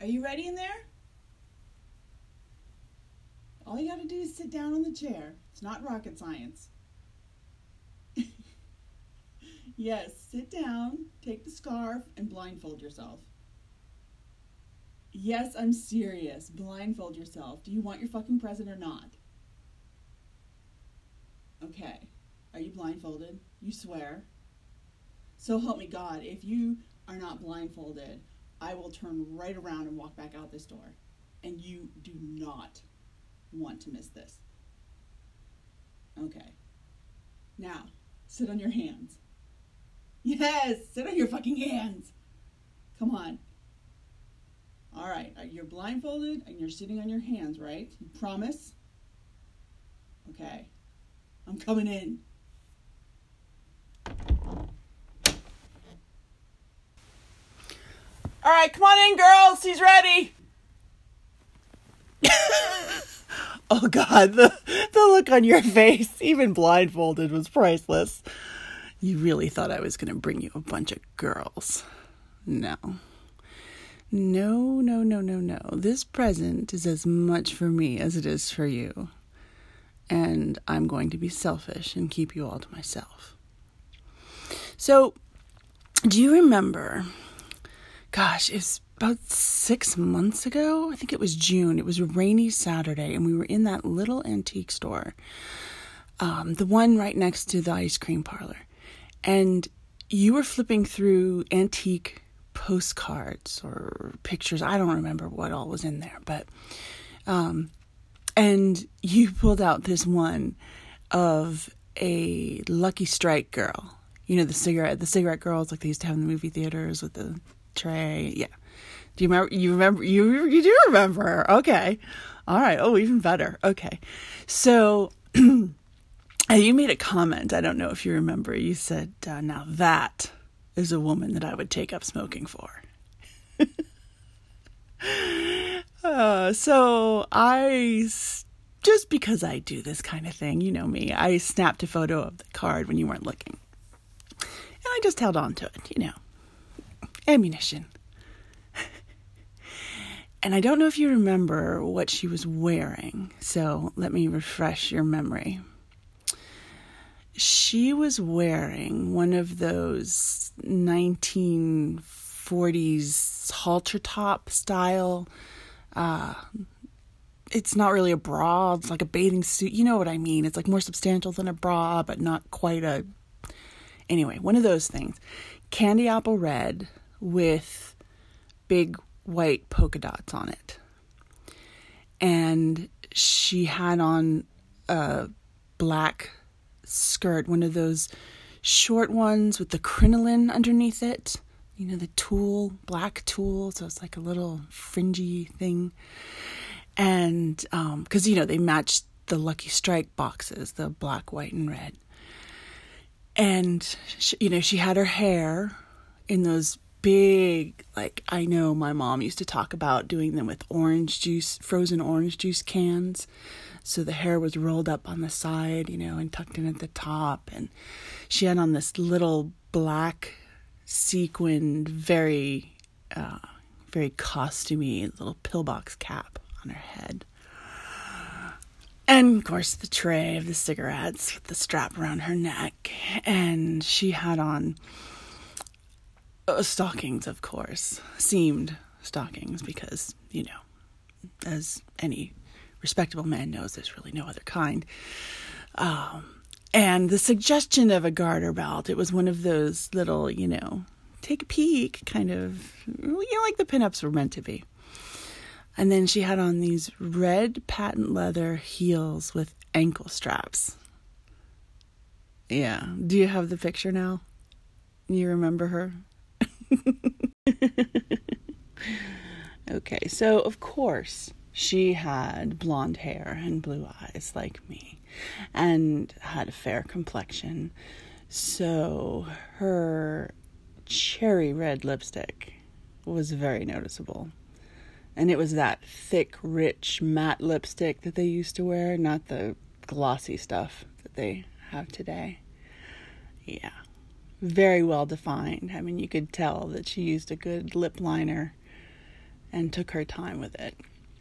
Are you ready in there? All you gotta do is sit down on the chair. It's not rocket science. Yes, sit down, take the scarf, and blindfold yourself. Yes, I'm serious. Blindfold yourself. Do you want your fucking present or not? Okay. Are you blindfolded? You swear? So help me God, if you are not blindfolded, I will turn right around and walk back out this door. And you do not want to miss this. Okay. Now, sit on your hands. Yes, sit on your fucking hands. Come on. All right, you're blindfolded and you're sitting on your hands, right? You promise? Okay. I'm coming in. All right, come on in, girls. He's ready. Oh, God, the look on your face, even blindfolded, was priceless. You really thought I was going to bring you a bunch of girls. No. No. This present is as much for me as it is for you. And I'm going to be selfish and keep you all to myself. So, do you remember, gosh, it's about 6 months ago. I think it was June. It was a rainy Saturday, and we were in that little antique store, the one right next to the ice cream parlor. And you were flipping through antique postcards or pictures. I don't remember what all was in there, but and you pulled out this one of a Lucky Strike girl. You know, the cigarette girls like they used to have in the movie theaters with the tray. Yeah. Do you remember? You do remember. Okay. All right. Oh, even better. Okay. So you made a comment. I don't know if you remember. You said, now that is a woman that I would take up smoking for. So just because I do this kind of thing, you know me, I snapped a photo of the card when you weren't looking. And I just held on to it, you know. Ammunition. And I don't know if you remember what she was wearing, so let me refresh your memory. She was wearing one of those 1940s halter top style. It's not really a bra. It's like a bathing suit. You know what I mean? It's like more substantial than a bra, but not quite a... Anyway, one of those things. Candy apple red with big white polka dots on it. And she had on a black skirt, one of those short ones with the crinoline underneath it. You know, the tulle, black tulle, so it's like a little fringy thing. And because, you know, they matched the Lucky Strike boxes, the black, white, and red. And, she had her hair in those big, like, I know my mom used to talk about doing them with orange juice, frozen orange juice cans. So the hair was rolled up on the side, and tucked in at the top. And she had on this little black sequined, very, very costumey little pillbox cap on her head. And, of course, the tray of the cigarettes with the strap around her neck. And she had on stockings, of course. Seamed stockings because, as any respectable man knows, there's really no other kind. And the suggestion of a garter belt, it was one of those little, take a peek kind of, like the pinups were meant to be. And then she had on these red patent leather heels with ankle straps. Yeah. Do you have the picture now? You remember her? Okay. So, of course, she had blonde hair and blue eyes like me and had a fair complexion. So her cherry red lipstick was very noticeable. And it was that thick, rich, matte lipstick that they used to wear, not the glossy stuff that they have today. Yeah. Very well defined. I mean, you could tell that she used a good lip liner and took her time with it.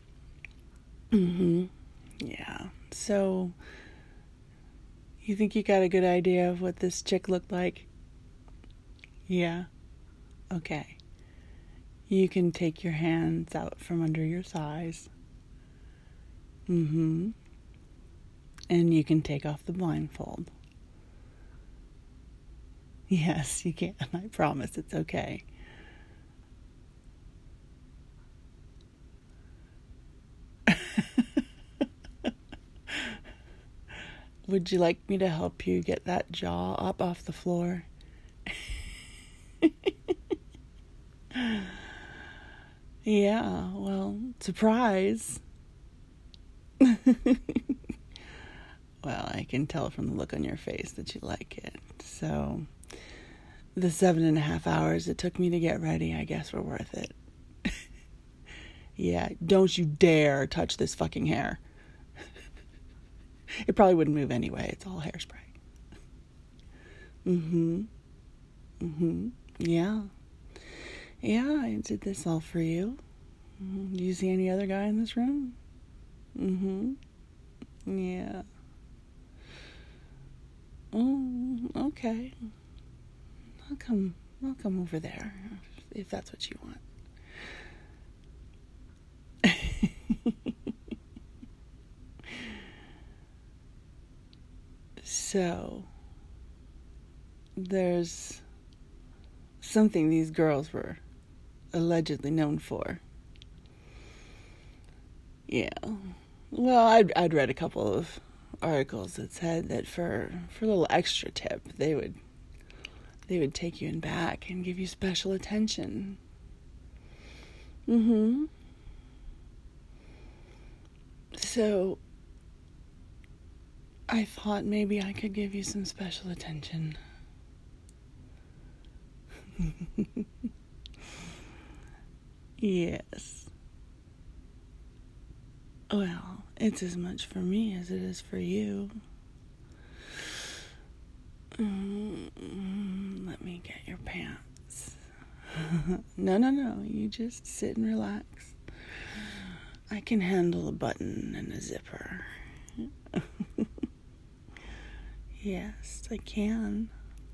Yeah. So, you think you got a good idea of what this chick looked like? Yeah? Okay. You can take your hands out from under your thighs. And you can take off the blindfold. Yes, you can. I promise it's okay. Would you like me to help you get that jaw up off the floor? Yeah, well, surprise. Well, I can tell from the look on your face that you like it. So, the 7.5 hours it took me to get ready, I guess were worth it. Yeah, don't you dare touch this fucking hair. It probably wouldn't move anyway. It's all hairspray. Yeah. Yeah, I did this all for you. Do you see any other guy in this room? Yeah. Oh, okay. I'll come over there if that's what you want. So, there's something these girls were allegedly known for. Yeah. Well, I'd read a couple of articles that said that for a little extra tip, they would take you in back and give you special attention. So, I thought maybe I could give you some special attention. Yes. Well, it's as much for me as it is for you. Let me get your pants. No. You just sit and relax. I can handle a button and a zipper. Yes, I can.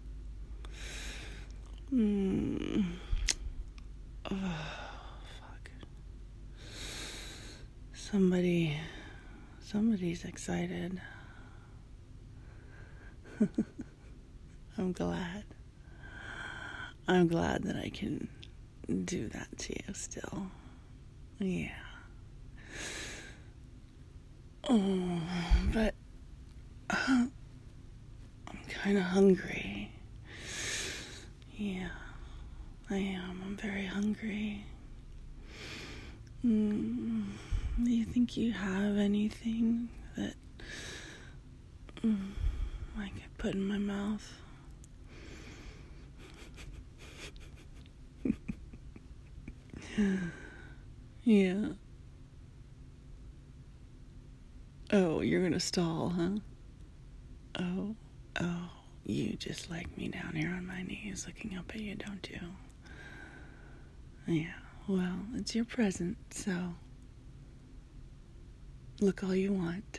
Oh, fuck. Somebody's excited. I'm glad that I can do that to you still. Yeah. Oh, but I'm kind of hungry. Yeah, I am. I'm very hungry. Do you think you have anything that I could put in my mouth? Yeah. Oh, you're gonna stall, huh? Oh, you just like me down here on my knees looking up at you, don't you? Yeah, well, it's your present, so look all you want.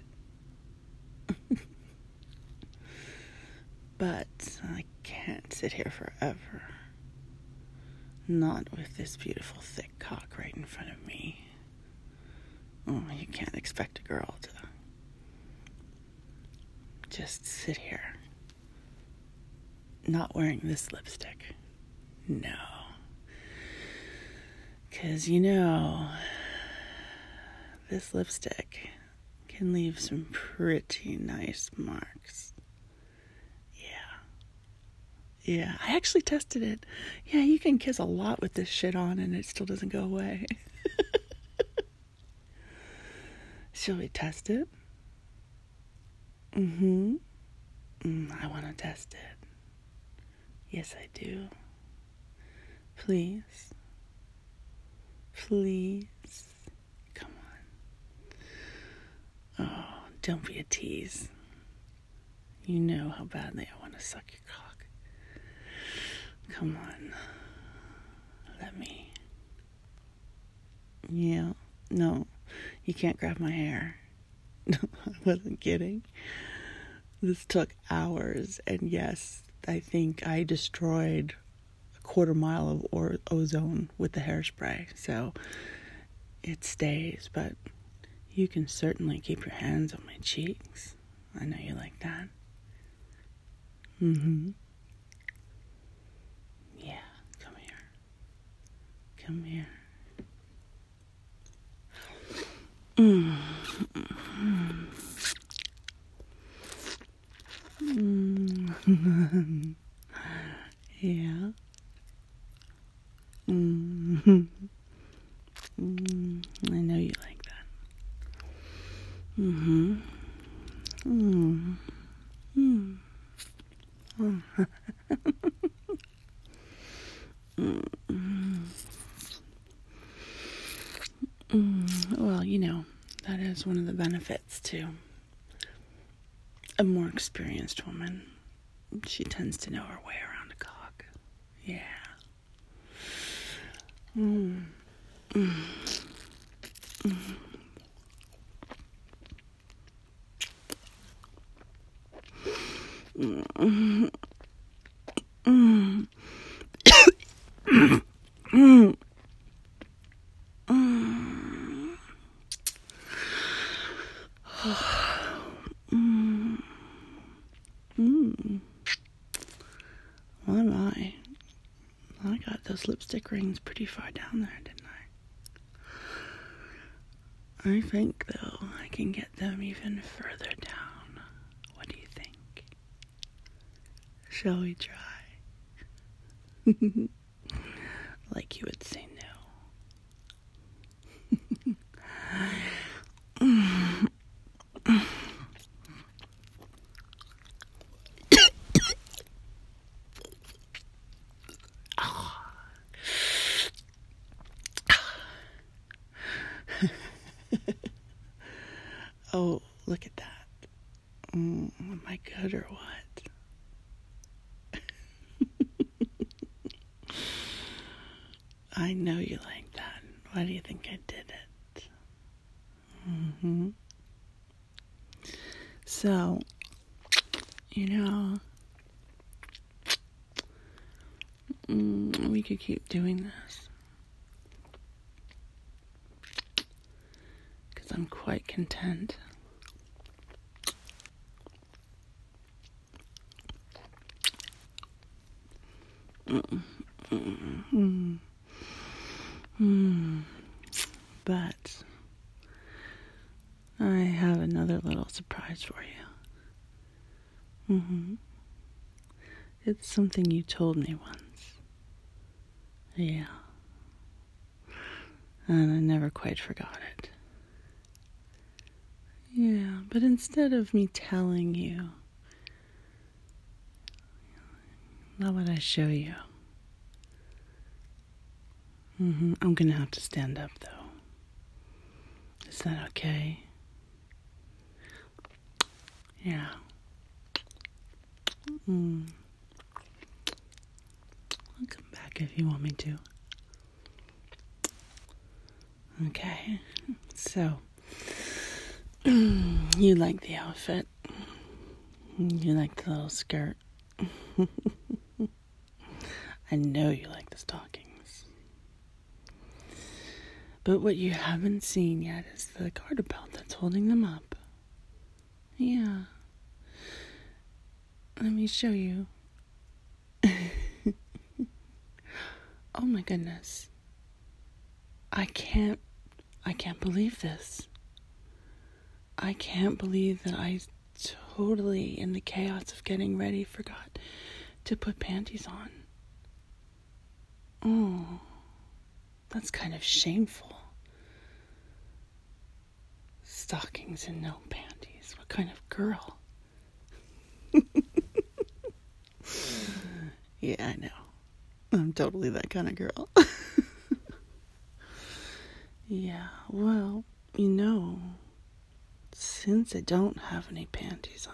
But I can't sit here forever. Not with this beautiful thick cock right in front of me. Oh, you can't expect a girl to just sit here not wearing this lipstick. No. 'Cause this lipstick can leave some pretty nice marks. Yeah, I actually tested it. Yeah, you can kiss a lot with this shit on and it still doesn't go away. Shall we test it? I want to test it. Yes, I do. Please. Come on. Oh, don't be a tease. You know how badly I want to suck your cock. Come on. Let me. Yeah. No, you can't grab my hair. No, I wasn't kidding. This took hours, and yes, I think I destroyed a quarter mile of ozone with the hairspray, so it stays, but you can certainly keep your hands on my cheeks. I know you like that. Yeah, come here. Come here. Yeah. I know you like that. Well, that is one of the benefits to a more experienced woman. She tends to know her way around a cock. Yeah. Oh my. I got those lipstick rings pretty far down there, didn't I? I think, though, I can get them even further down. What do you think? Shall we try? Like you would say no. Oh, look at that. Am I good or what? I know you like that. Why do you think I did it? So, we could keep doing this. Because I'm quite content. But I have another little surprise for you. It's something you told me once. Yeah. And I never quite forgot it. Yeah, but instead of me telling you, how would I show you? I'm gonna have to stand up, though. Is that okay? Yeah. I'll come back if you want me to. Okay. So, you like the outfit. You like the little skirt. I know you like the stockings. But what you haven't seen yet is the garter belt that's holding them up. Yeah. Let me show you. Oh my goodness. I can't believe this. I can't believe that I totally, in the chaos of getting ready, forgot to put panties on. Oh, that's kind of shameful. Stockings and no panties. What kind of girl? Yeah, I know. I'm totally that kind of girl. Yeah, well, since I don't have any panties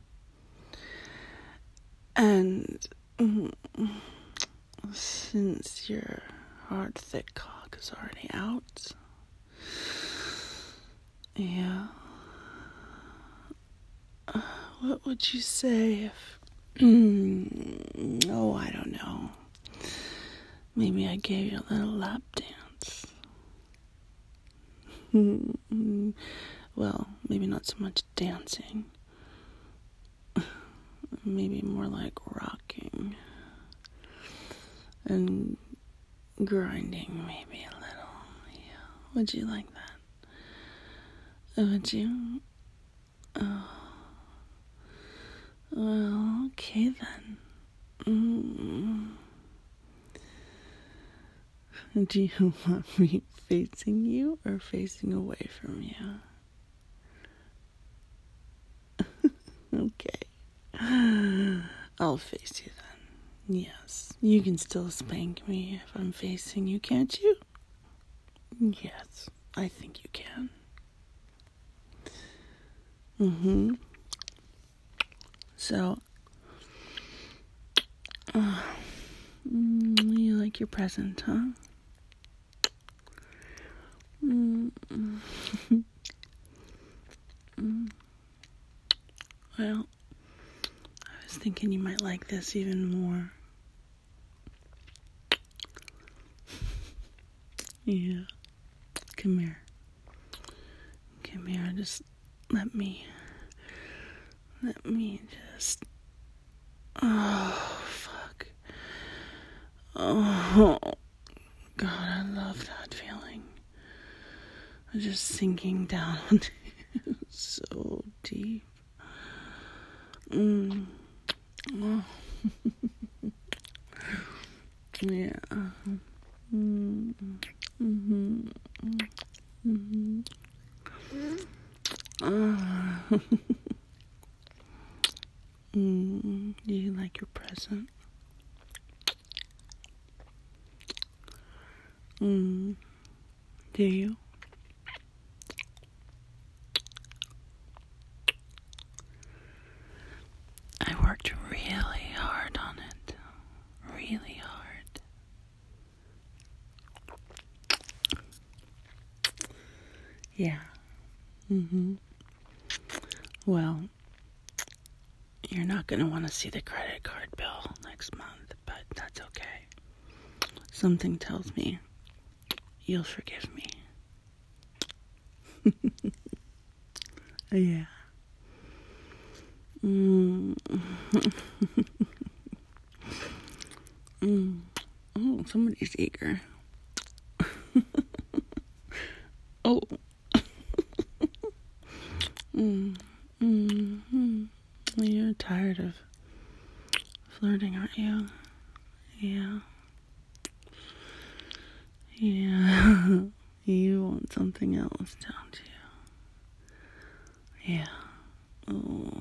on, and since your hard, thick cock is already out, Yeah. What would you say if... oh, I don't know. Maybe I gave you a little lap dance. Well, maybe not so much dancing. Maybe more like rocking. And grinding maybe a little. Yeah. Would you like that? Would you? Oh. Well, okay then. Do you want me facing you or facing away from you? Okay. I'll face you then. Yes. You can still spank me if I'm facing you, can't you? Yes, I think you can. So, you like your present, huh? Well, I was thinking you might like this even more. Yeah. Come here. Just let me just... Oh, fuck. Oh, God, I love that feeling. I'm just sinking down so deep. Oh. Yeah. Do you like your present? Do you? I worked really hard on it. Really hard. Yeah. Well, you're not going to want to see the credit card bill next month, but that's okay. Something tells me you'll forgive me. Yeah. Oh, somebody's eager. Oh. You're tired of flirting, aren't you? Yeah. Yeah. You want something else, don't you? Yeah. Oh.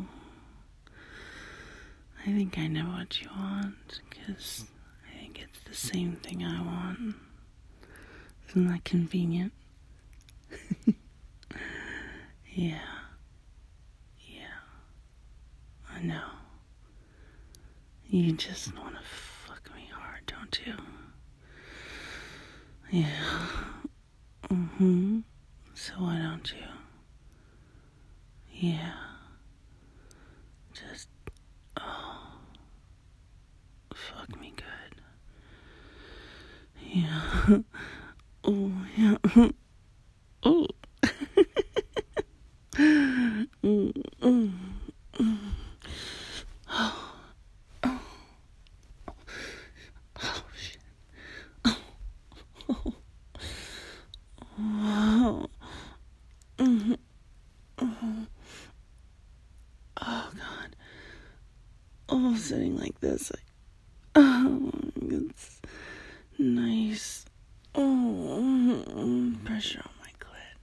I think I know what you want, because I think it's the same thing I want. Isn't that convenient? Yeah. I know. You just want to fuck me hard, don't you? Yeah. So why don't you? Yeah. Just, fuck me good. Yeah. Oh, yeah. Oh. Shit. Wow. Oh, God. Oh, sitting like this. It's nice. Oh, pressure on my clit.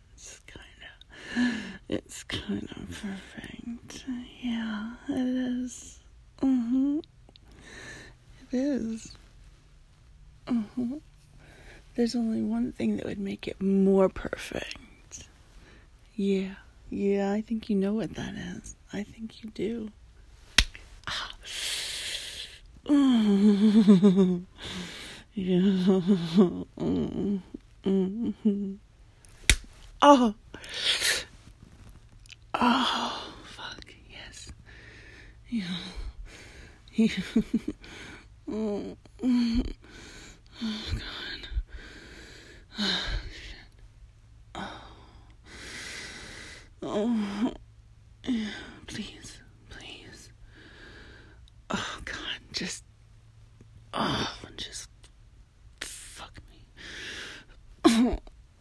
It's kind of perfect. Yeah, it is. It is. There's only one thing that would make it more perfect. Yeah, I think you know what that is. I think you do. Yeah. Oh. Oh, fuck, yes. Yeah. Yeah. Oh. Oh, God. Oh, shit. Oh. Yeah, please. Please. Oh, God. Just fuck me. Oh.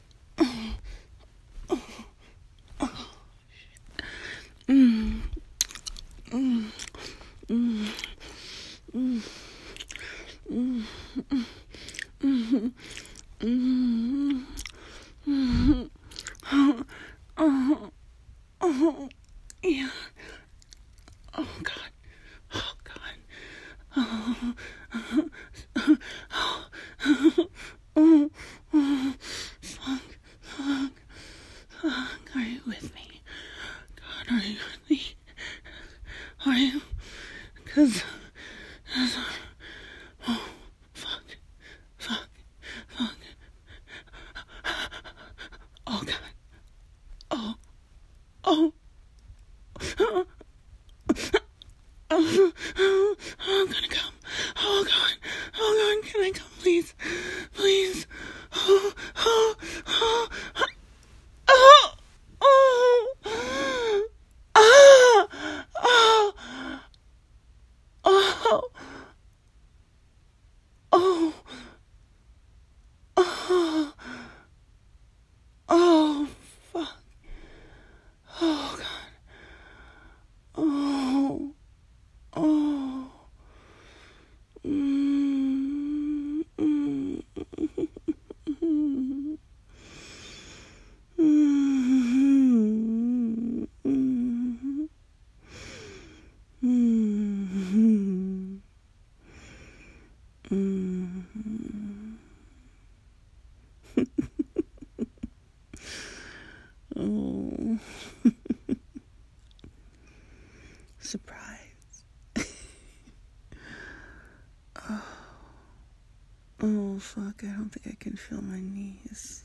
Mm. Mm. Mm. Mm. Mm. Mm. Mm. Mm. Oh. Oh. Yeah. Oh, God. Oh, God. Oh. Oh. Oh. Oh. Fuck. Fuck. Fuck. Are you with me? God, are you with me? Are you? Because... Oh, fuck. Fuck. Fuck. Oh, God. Oh. Oh. Oh. Oh. Oh. I'm gonna come. Oh, God. Oh, God. Can I come, please? Please. Oh. Oh. Oh. Oh. Oh. Oh. Oh. Oh. Oh. Oh. Oh. Fuck. Oh, God. Oh. Oh. Mm. Mm. Mm. Mm. Mm. Mm. Mm. Oh. Surprise. Oh. Oh, fuck. I don't think I can feel my knees.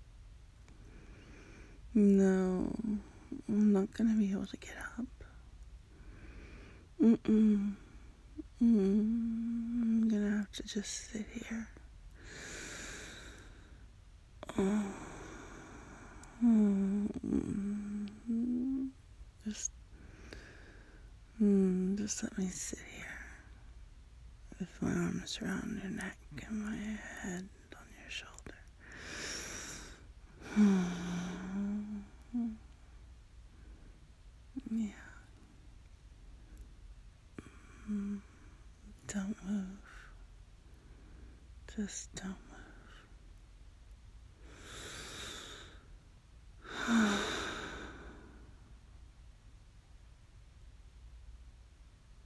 No. I'm not gonna be able to get up. Mm-mm. I'm gonna have to just sit here. Oh. Just, just let me sit here with my arms around your neck and my head on your shoulder. Yeah. Don't move. Just don't move.